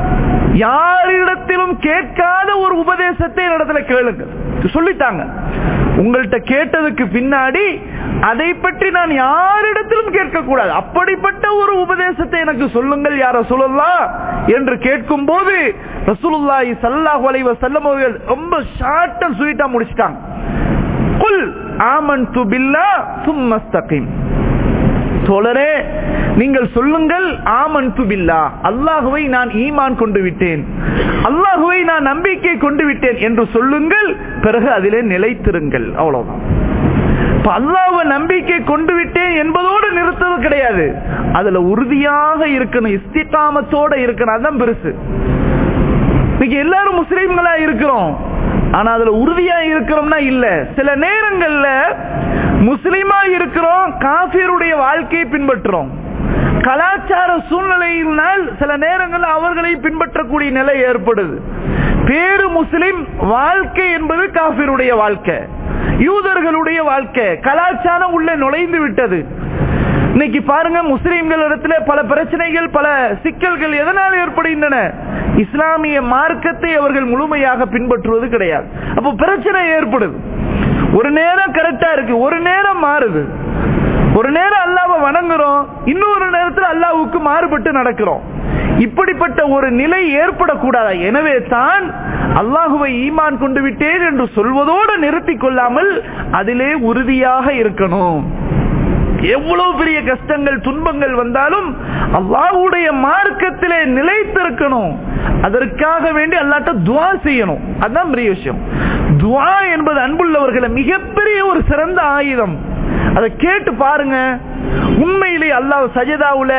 Speaker 1: யாரிடத்திலும் கேட்காத ஒரு உபதேசத்தை இடத்துல கேளுங்க சொல்லிட்டாங்க. உங்கள்கிட்ட கேட்டதுக்கு பின்னாடி அதை பற்றி நான் யாரிடத்திலும் கேட்க கூடாது, அப்படிப்பட்ட ஒரு உபதேசத்தை எனக்கு சொல்லுங்கள் யா ரசூலுல்லாஹ் என்று கேட்கும் போது ரசூலுல்லாஹி ஸல்லல்லாஹு அலைஹி வஸல்லம் அவர்கள் ரொம்ப ஷார்ட் அண்ட் ஸ்வீட்டா முடிச்சிட்டாங்க. குல் ஆமன்து பில்லாஹ் சும்ம இஸ்தகீம். தோழரே நீங்கள் சொல்லுங்கள், ஆமன்து பில்லாஹ் அல்லாஹ்வை நான் ஈமான் கொண்டு விட்டேன், அல்லாஹ்வை நான் நம்பிக்கை கொண்டு விட்டேன் என்று சொல்லுங்கள், பிறகு அதிலே நிலைத்திருங்கள். அவ்வளவுதான். அல்லாஹ்வை நம்பிக்கை கொண்டு விட்டேன் என்பதோடு நிறுத்தது கிடையாது, அதுல உறுதியாக இருக்கணும், இஸ்திகாமத்தோட இருக்கணும். அதுதான் பெருசு. இன்னைக்கு எல்லாரும் முஸ்லிம்களா இருக்கிறோம், ஆனா அதுல உறுதியா இருக்கிறோம்னா இல்ல. சில நேரங்கள்ல முஸ்லிமா இருக்கிறோம், காஃபிருடைய வாழ்க்கையை பின்பற்றுறோம். கலாச்சார சூழ்நிலையினால் சில நேரங்களில் அவர்களை பின்பற்றக்கூடிய நிலை ஏற்படுது. பேரு முஸ்லிம், வாழ்க்கை என்பது காஃபிருடைய வாழ்க்கை, யூதர்களுடைய வாழ்க்கை, கலாச்சாரம் உள்ள நுழைந்து விட்டது. இன்னைக்கு பாருங்க, முஸ்லிம்கள் இடத்துல பல பிரச்சனைகள், பல சிக்கல்கள் எதனால் ஏற்படுகின்றன? இஸ்லாமிய மார்க்கத்தை அவர்கள் முழுமையாக பின்பற்றுவது கிடையாது. அப்போ பிரச்சனை ஏற்படுது. ஒரு நேரம் கரெக்டா இருக்கு, ஒரு நேரம் மாறுது. ஒரு நேரம் அல்லாஹ்வை வணங்குறோம், இன்னொரு நேரத்தில் அல்லாஹ்வுக்கு மாறுபட்டு நடக்கிறோம். இப்படிப்பட்ட ஒரு நிலை ஏற்படக்கூடாது. எனவே தான் அல்லாஹ்வை ஈமான் கொண்டு விட்டேன் என்று சொல்வதோடு நிறுத்திக் கொள்ளாமல் அதிலே உறுதியாக இருக்கணும். எவ்வளவு பெரிய கஷ்டங்கள் துன்பங்கள் வந்தாலும் அல்லாஹ்வுடைய மார்க்கத்திலே நிலைத்திருக்கணும். அதற்காக வேண்டி அல்லாஹ்ட்ட துஆ செய்யணும். அதுதான் பெரிய விஷயம். துஆ என்பது அன்புள்ளவர்களை மிகப்பெரிய ஒரு சிறந்த ஆயுதம். அதை கேட்டு பாருங்க. உண்மையிலே அல்லாஹ் சஜதாவுல,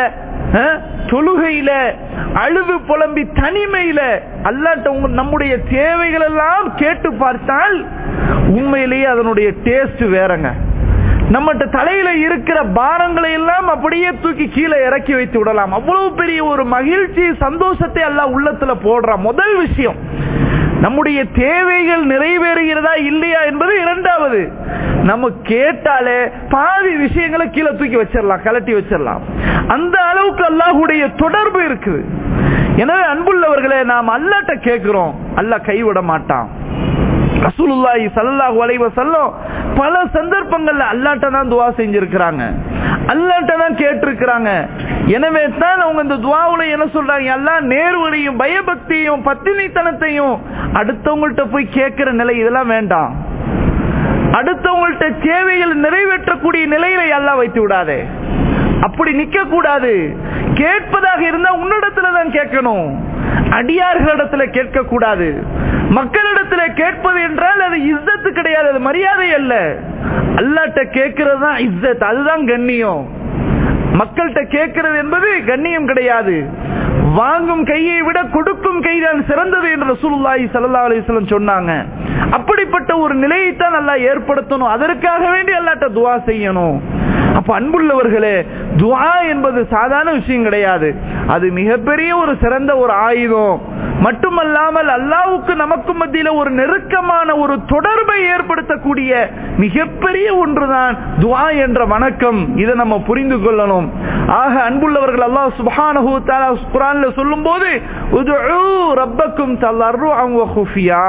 Speaker 1: தொழுகையில, அழுது புலம்பி தனிமையில அல்லாஹ்ட்ட நம்முடைய தேவைகள் எல்லாம் கேட்டு பார்த்தால் உண்மையிலேயே அதனுடைய டேஸ்ட் வேறங்க. நம்மகிட்ட தலையில இருக்கிற பாரங்களை எல்லாம் அப்படியே தூக்கி கீழே இறக்கி வைத்து விடலாம். அவ்வளவு பெரிய ஒரு மகிழ்ச்சி, சந்தோஷத்தை அல்லாஹ் உள்ளத்துல போடுறான். முதல் விஷயம், நம்முடைய தேவைகள் நிறைவேறுகிறதா இல்லையா என்பது இரண்டாவது. நம்ம கேட்டாலே பாதி விஷயங்களை கீழே தூக்கி வச்சிடலாம், கலட்டி வச்சிடலாம். அந்த அளவுக்கு அல்லாஹ்வுடைய தொடர்பு இருக்குது. எனவே அன்புள்ளவர்களே, நாம் அல்லாஹ்ட்ட கேட்கிறோம், அல்லாஹ் கைவிட மாட்டான். ரசூலுல்லாஹி ஸல்லல்லாஹு அலைஹி வஸல்லம் பல சந்தர்ப்பங்கள்ல அல்லாஹ்ட்ட தான் துஆ செஞ்சிருக்கிறாங்க, அல்லாஹ்ட்ட தான் கேட்டிருக்கிறாங்க. எனவே தான் அவங்க இந்த துஆவுல என்ன சொல்றாங்க? அல்லாஹ் நேர்வழியும் பயபக்தியும் பத்தினித்தனத்தையும் அடுத்தவங்கள்ட்ட போய் கேட்கிற நிலை இதெல்லாம் வேண்டாம். அடுத்தவங்கள்ட்ட தேவைகள் நிறைவேற்றக்கூடிய நிலையில அல்லாஹ் வைத்து விடாதே. அப்படி நிக்க கூடாது. கேட்பதாக இருந்தா உன்னிடத்துல தான் கேட்கணும், அடியார்களிடத்துல கேட்க கூடாது. மக்களிடத்துல கேட்பது என்றால் அது இஸ்ஸத்து கிடையாது, அது மரியாதை அல்ல. அல்லாஹ்ட்ட கேட்கிறது தான் இஸ்ஸத், அதுதான் கண்ணியம். மக்கள்கிட்ட கேட்கிறது என்பது கண்ணியம் கிடையாது. வாங்கும் கையை விட கொடுக்கும் கைதான் சிறந்தது என்று ரசூலுல்லாஹி ஸல்லல்லாஹு அலைஹி வஸல்லம் சொன்னாங்க. அப்படிப்பட்ட ஒரு நிலையை தான் அல்லாஹ் ஏற்படுத்தணும். அதற்காக வேண்டி அல்லாஹ்ட்ட துஆ செய்யணும். அப்ப அன்புள்ளவர்களே, துஆ என்பது சாதாரண விஷயம் கிடையாது. அது மிகப்பெரிய ஒரு சிறந்த ஒரு ஆயுதம். மட்டுமல்லாமல் அல்லாஹ்வுக்கு நமக்கு மத்தியில ஒரு நெருக்கமான ஒரு தொடர்பை ஏற்படுத்தக்கூடிய மிகப்பெரிய ஒன்றுதான் துஆ என்ற வணக்கம். இதை நம்ம புரிந்து கொள்ளணும். ஆக அன்புள்ளவர்கள், அல்லாஹ் சுப்ஹானஹு வ தஆலா குர்ஆன்ல சொல்லும்போது உதுஉ ரப்பக்கும் தலர்ருஅன் வ குஃபியா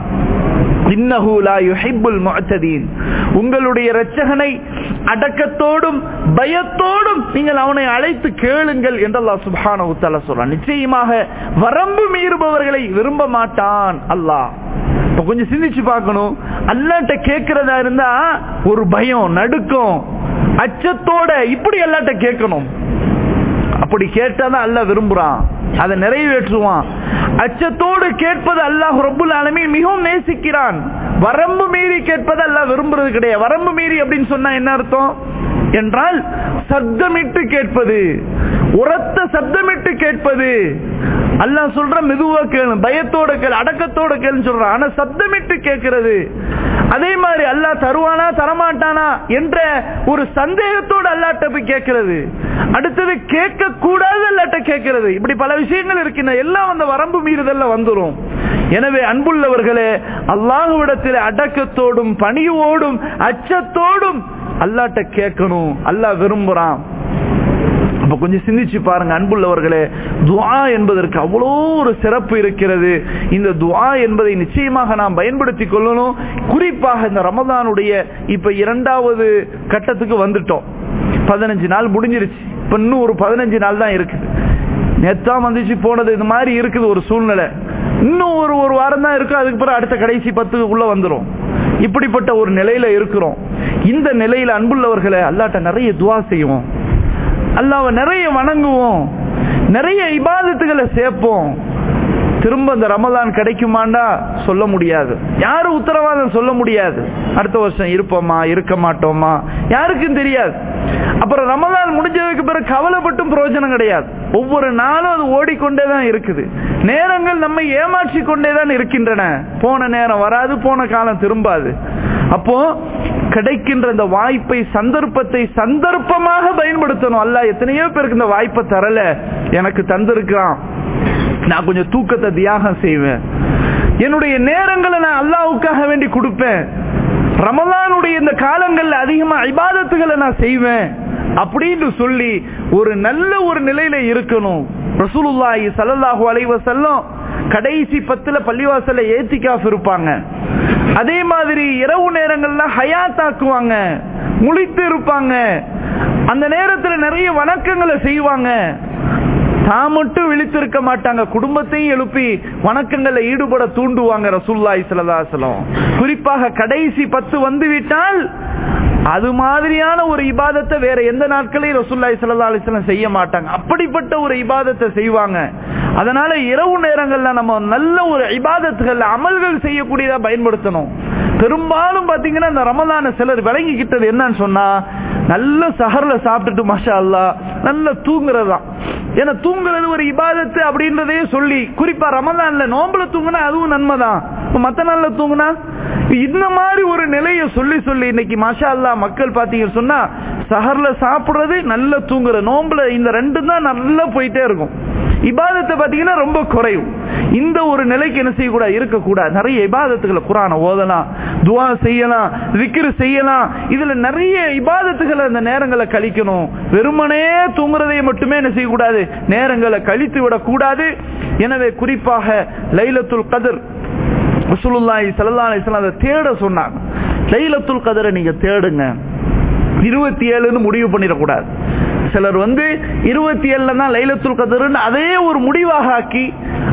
Speaker 1: இன்னஹு லா யுஹிப்புல் முஅ்ததீன். உங்களுடைய இரட்சகனை அடக்கத்தோடும் பயத்தோடும் நீங்கள் அவனை அழைத்து கேளுங்கள் என்று அல்லாஹ் சுப்ஹானஹு வ தஆலா சொல்றான். நிச்சயமாக வரம்பு மீறுபவர்களை விரும்ப மாட்டான் அல்லாஹ். இப்ப கொஞ்சம் சிந்திச்சு பார்க்கணும். அல்லாஹ்ட்ட கேட்கிறதா இருந்தா ஒரு பயம், நடுக்கம், அச்சத்தோட இப்படி அல்லாஹ்ட்ட கேட்கணும். அப்படி கேட்டாதான் அல்லாஹ் விரும்புறான், அதை நிறைவேற்றுவான். அச்சத்தோடு கேட்பது அல்லாஹ் ரப்புல் ஆலமீன் மிகவும் நேசிக்கிறான். வரம்பு மீறி கேட்பது அல்லாஹ் விரும்புறது கிடையாது. வரம்பு மீறி அப்படின்னு சொன்னா என்ன அர்த்தம் என்றால், சப்தமிட்டு கேட்பது, உரத்த சப்தமிட்டு கேட்பது. அல்லாஹ் சொல்ற மெதுவா கேளு, பயத்தோட கேளு, அடக்கத்தோட கேளுன்னு சொல்றான். ஆனா சப்தமிட்டு கேட்கிறது. அதே மாதிரி அல்லாஹ் தருவானா தரமாட்டானா என்ற ஒரு சந்தேகத்தோடு அல்லாஹ்ட்ட போய் கேட்கிறது. அடுத்தது கேட்க கூடாது அல்லாஹ்ட்ட கேட்கிறது. இப்படி பல விஷயங்கள் இருக்கின்றன. எல்லாம் அந்த வரம்பு மீறுதல்ல வந்துரும். எனவே அன்புள்ளவர்களே, அல்லாஹ்விடத்தில் அடக்கத்தோடும் பணிவோடும் அச்சத்தோடும் அல்லாஹ்ட்ட கேட்கணும். அல்லாஹ் விரும்புறான். அப்ப கொஞ்சம் சிந்திச்சு பாருங்க அன்புள்ளவர்களே, துஆ என்பதற்கு அவ்வளோ ஒரு சிறப்பு இருக்கிறது. இந்த துஆ என்பதை நிச்சயமாக நாம் பயன்படுத்திக் கொள்ளணும். குறிப்பாக இந்த ரமதானுடைய இப்ப இரண்டாவது கட்டத்துக்கு வந்துட்டோம். பதினஞ்சு நாள் முடிஞ்சிருச்சு. இப்ப இன்னும் ஒரு பதினஞ்சு நாள் தான் இருக்குது. நேத்தான் வந்துச்சு போனது, இது மாதிரி இருக்குது ஒரு சூழ்நிலை. இன்னும் ஒரு ஒரு வாரம் தான் இருக்கு. அதுக்கு பிறகு அடுத்த கடைசி பத்து உள்ள வந்துடும். இப்படிப்பட்ட ஒரு நிலையில இருக்கிறோம். இந்த நிலையில அன்புள்ளவர்களை அல்லாஹ்ட்ட நிறைய துஆ செய்வோம், அல்லாஹ்வை நிறைய வணங்குவோம், நிறைய இபாதத்துகளை சேர்ப்போம். திரும்ப இந்த ரமலான் கிடைக்குமாண்டா சொல்ல முடியாது. யாரும் உத்தரவாதம் சொல்ல முடியாது. அடுத்த வருஷம் இருப்போமா இருக்க மாட்டோமா யாருக்கும் தெரியாது. அப்புறம் ரமலான் முடிஞ்சதுக்கு பிறகு கவலைப்பட்டும் பிரயோஜனம் கிடையாது. ஒவ்வொரு நாளும் அது ஓடிக்கொண்டே தான் இருக்குது. நேரங்கள் நம்மை ஏமாற்றி கொண்டே தான் இருக்கின்றன. போன நேரம் வராது, போன காலம் திரும்பாது. அப்போ கிடைக்கின்ற இந்த வாய்ப்பை, சந்தர்ப்பத்தை சந்தர்ப்பமாக பயன்படுத்தணும். அல்லாஹ் எத்தனையோ பேருக்கு இந்த வாய்ப்பை தரல, எனக்கு தந்திருக்கான். நான் கொஞ்சம் தூக்கத்தை தியாகம் செய்வேன், என்னுடைய நேரங்களை நான் அல்லாஹ்வுக்காக வேண்டி கொடுப்பேன், ரமலானுடைய இந்த காலங்கள்ல அதிகமா இபாதத்துகளை நான் செய்வேன் அப்படின்னு சொல்லி ஒரு நல்ல ஒரு நிலையில இருக்கணும். ரசூலுல்லாஹி ஸல்லல்லாஹு அலைஹி வஸல்லம் கடைசி பத்துல பள்ளிவாசல்ல ஏத்திகாஃப் இருப்பாங்க. அதே மாதிரி இரவு நேரங்கள்ல ஹயாத் ஆக்குவாங்க, முழித்து இருப்பாங்க. அந்த நேரத்துல நிறைய வணக்கங்களை செய்வாங்க. தான் மட்டும் விழித்திருக்க மாட்டாங்க, குடும்பத்தையும் எழுப்பி வணக்கங்களை ஈடுபட தூண்டுவாங்க ரசூலுல்லாஹி ஸல்லல்லாஹு அலைஹி வஸல்லம். குறிப்பாக கடைசி பத்து வந்து விட்டால் அது மாதிரியான ஒரு இபாதத்தை வேற எந்த நாட்களையும் ரசூலுல்லாஹி ஸல்லல்லாஹு அலைஹி வஸல்லம் செய்ய மாட்டாங்க. அப்படிப்பட்ட ஒரு இபாதத்தை செய்வாங்க. அதனால இரவு நேரங்கள்ல நம்ம நல்ல ஒரு இபாதத்துகள், அமல்கள் செய்யக்கூடியதா பயன்படுத்தணும். பெரும்பாலும் பாத்தீங்கன்னா இந்த ரமலான சிலர் விளங்கிக்கிட்டது என்னன்னு சொன்னா, நல்ல சஹர்ல சாப்பிட்டுட்டு மாஷா அல்லாஹ் நல்ல தூங்குறதுதான். ஏன்னா தூங்குறது ஒரு இபாதத்து அப்படின்றதையே சொல்லி, குறிப்பா ரமலான்ல நோம்புல தூங்குனா அதுவும் நன்மைதான், மத்த நாள்ல தூங்குனா இந்த மாதிரி ஒரு நிலையை சொல்லி சொல்லி இன்னைக்கு மாஷா அல்லாஹ் மக்கள் பாத்தீங்கன்னு சொன்னா சஹர்ல சாப்பிடுறது, நல்ல தூங்குறது, நோம்புல இந்த ரெண்டு தான் நல்லா போயிட்டே இருக்கும். இபாதத்தை பாத்தீங்கன்னா ரொம்ப குறையும். இந்த ஒரு நிலைக்கு என்ன செய்யக்கூடாது, இருக்கக்கூடாது. நிறைய இபாதத்துகளை குர்ஆனை ஓதலாம், துஆ செய்யலாம், zikr செய்யலாம். இதுல நிறைய இபாதத்துகளை அந்த நேரங்களை கழிக்கணும். வெறுமனே தூங்குறதை மட்டுமே என்ன செய்யக்கூடாது, நேரங்களை கழித்து விடக்கூடாது. எனவே குறிப்பாக லைலத்துல் கத்ர் ரசூலுல்லாஹி ஸல்லல்லாஹு அலைஹி வஸல்லம் அதை தேட சொன்னாங்க. லைலத்துல் கத்ரை நீங்க தேடுங்க. இருபத்தி ஏழுன்னு முடிவு பண்ணிடக்கூடாது. சிலர் வந்து இருபத்தி ஏழுல தான் லைலத்துல் கத்ர்னு அதே ஒரு முடிவாக ஆக்கி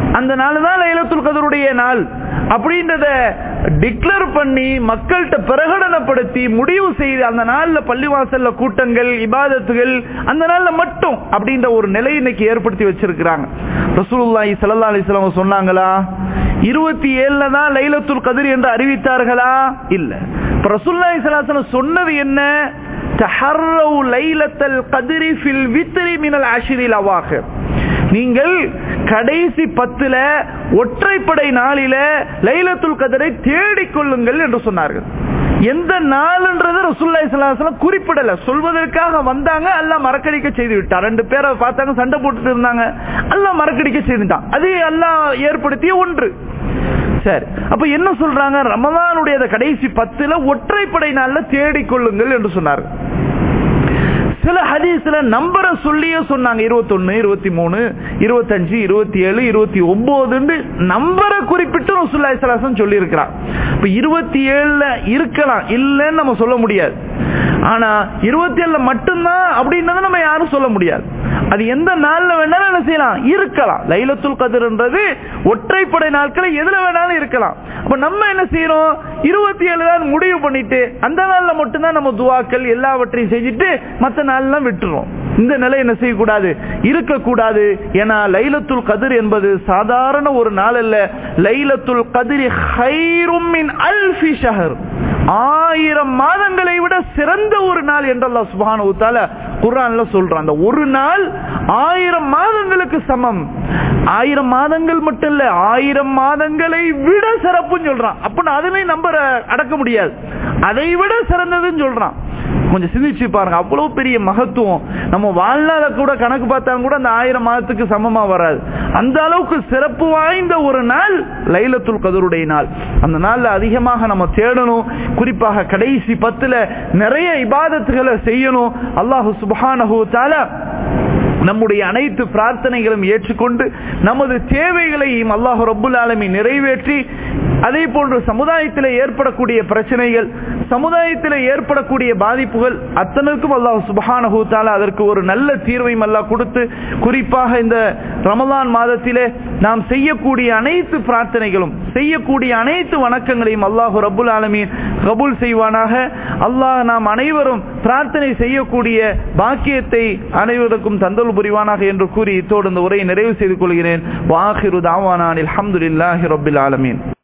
Speaker 1: அந்த நாள் தான் லைலத்துல் கத்ருடைய நாள் அப்படின்றத டிக்ளேர் பண்ணி மக்கள்கிட்ட பிரகடனப்படுத்தி முடிவு செய்து அந்த நாள்ல பள்ளிவாசல்ல கூட்டங்கள் இபாதத்துகள் அந்த நாள்ல மட்டும் அப்படின்ற ஒரு நிலை இன்னைக்கு ஏற்படுத்தி வச்சிருக்கிறாங்க. ரசூலுல்லாஹி ஸல்லல்லாஹு அலைஹி வஸல்லம் சொன்னாங்களா இருபத்தி ஏழுல தான் லைலத்துல் கத்ர் என்று அறிவித்தார்களா? இல்ல. ரசூலுல்லாஹி ஸல்லல்லாஹு அலைஹி வஸல்லம் சொன்னது என்ன? தஹர்ரு லைலத்துல் கத்ரி ஃபில் வித்ரி மினல் அஷ்ரில் அவாஹிர். நீங்கள் கடைசி பத்துல ஒற்றைப்படை நாளில லைலத்துல் கத்ரை தேடிக்கொள்ளுங்கள் என்று சொன்னார்கள். எந்த நாள்ன்றது ரசூலுல்லாஹி ஸல்லல்லாஹு அலைஹி வஸல்லம் குறிப்பிடல. சொல்வதற்காக வந்தாங்க, அல்லாஹ் மறக்கடிக்க செய்து விட்டார். ரெண்டு பேரை பார்த்தாங்க, சண்டை போட்டுட்டு இருந்தாங்க, அல்லாஹ் மறக்கடிக்க செய்துட்டான். அது அல்லாஹ் ஏற்படுத்திய ஒன்று. சரி, அப்ப என்ன சொல்றாங்க? ரமலானுடைய கடைசி பத்துல ஒற்றைப்படை நாள்ல தேடிக்கொள்ளுங்கள் என்று சொன்னார்கள். சில ஹதீஸ்ல நம்பரை சொல்லியே சொன்னாங்க. இருபத்தி ஒன்னு இருபத்தி மூணு இருபத்தி அஞ்சு இருபத்தி ஏழு இருபத்தி ஒன்பது நம்பரை குறிப்பிட்டு ரசூலுல்லாஹி ஸல்லல்லாஹு அலைஹி வஸல்லம் சொல்லி இருக்கிறார். இப்ப இருபத்தி ஏழுல இருக்கலாம், இல்லன்னு நம்ம சொல்ல முடியாது. ஆனா இருபத்தி ஏழுல மட்டும்தான் அப்படின்றத நம்ம யாரும் சொல்ல முடியாது. அது எந்த நாள்ல வேணாலும் என்ன செய்யலாம், இருக்கலாம். லைலத்துல் கத்ர்ன்றது ஒற்றைப்படை நாட்களை எதுல வேணாலும் இருக்கலாம். அப்ப நம்ம என்ன செய்யறோம், இருபத்தி ஏழு தான் முடிவு பண்ணிட்டு அந்த நாள்ல மட்டும்தான் நம்ம துவாக்கள் எல்லாவற்றையும் செஞ்சுட்டு மற்ற நாள்லாம் விட்டுறோம். இந்த நிலை என்ன செய்யக்கூடாது, இருக்கக்கூடாது. ஏன்னா லைலத்துல் கத்ர் என்பது சாதாரண ஒரு நாள் அல்ல. லைலத்துல் கத்ரி கைரும் மின் அல்ஃபி ஷஹர், ஆயிரம் மாதங்களை விட சிறந்த ஒரு நாள் என்று அல்லாஹ் சுப்ஹானஹு வ தஆலா குர்ஆன்ல சொல்றான். அந்த ஒரு நாள் ஆயிரம் மாதங்களுக்கு சமம். ஆயிரம் மாதங்கள் மட்டும் இல்ல, ஆயிரம் மாதங்களை விட சிறப்புன்னு சொல்றான். அப்ப அதனை நம்ப அடக்க முடியாது, அதை விட சிறந்ததுன்னு சொல்றான். கொஞ்சம் சிந்திச்சு பாருங்க, அவ்வளவு பெரிய மகத்துவம். நம்ம வாழ்நாள கூட கணக்கு பார்த்தாலும் கூட அந்த ஆயிரம் மாதத்துக்கு சமமா வராது. அந்த அளவுக்கு சிறப்பு வாய்ந்த ஒரு நாள் லைலத்துல் கத்ருடைய நாள். அந்த நாள்ல அதிகமாக நம்ம தேடணும். குறிப்பாக கடைசி பத்துல நிறைய இபாதத்துகளை செய்யணும். அல்லாஹ் சுப்ஹானஹு வ தஆலா நம்முடைய அனைத்து பிரார்த்தனைகளும் ஏற்றுக்கொண்டு நமது தேவைகளையும் அல்லாஹ் ரப்புல் ஆலமீன் நிறைவேற்றி, அதே போன்று சமுதாயத்தில் ஏற்படக்கூடிய பிரச்சனைகள், சமுதாயத்தில் ஏற்படக்கூடிய பாதிப்புகள் அத்தனைக்கும் அல்லாஹ் சுப்ஹானஹு வ தஆலா அதற்கு ஒரு நல்ல தீர்வையும் அல்லாஹ் கொடுத்து, குறிப்பாக இந்த ரமலான் மாதத்திலே நாம் செய்யக்கூடிய அனைத்து பிரார்த்தனைகளும் செய்யக்கூடிய அனைத்து வணக்கங்களையும் அல்லாஹ் ரப்புல் ஆலமீன் கபூல் செய்வானாக. அல்லாஹ் நாம் அனைவரும் பிரார்த்தனை செய்யக்கூடிய பாக்கியத்தை அனைவருக்கும் தந்தல் புரிவானாக என்று கூறி இத்தோடு இந்த உரையை நிறைவு செய்து கொள்கிறேன். வாஹிரு தாவானா அல்ஹம்துலில்லாஹி ரப்பில் ஆலமீன்.